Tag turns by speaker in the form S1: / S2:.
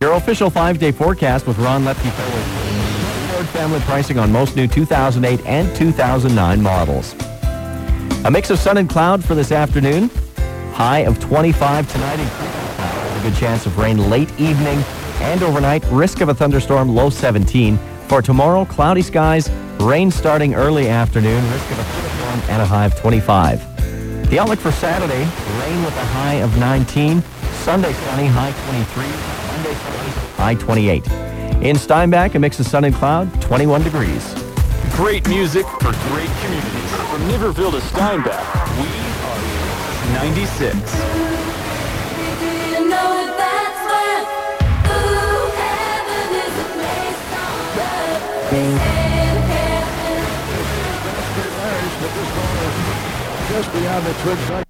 S1: Your official 5-day forecast with Ron Lepke Ford family pricing on most new 2008 and 2009 models. A mix of sun and cloud for this afternoon. High of 25 tonight. A good chance of rain late evening and overnight. Risk of a thunderstorm, low 17. For tomorrow, cloudy skies, rain starting early afternoon. Risk of a thunderstorm and a high of 25. The outlook for Saturday, rain with a high of 19. Sunday sunny, high 23. Monday sunny, high 28. In Steinbach, a mix of sun and cloud, 21 degrees.
S2: Great music for great communities. From Niverville to Steinbach, we are 96.
S3: Just beyond the Twin Country.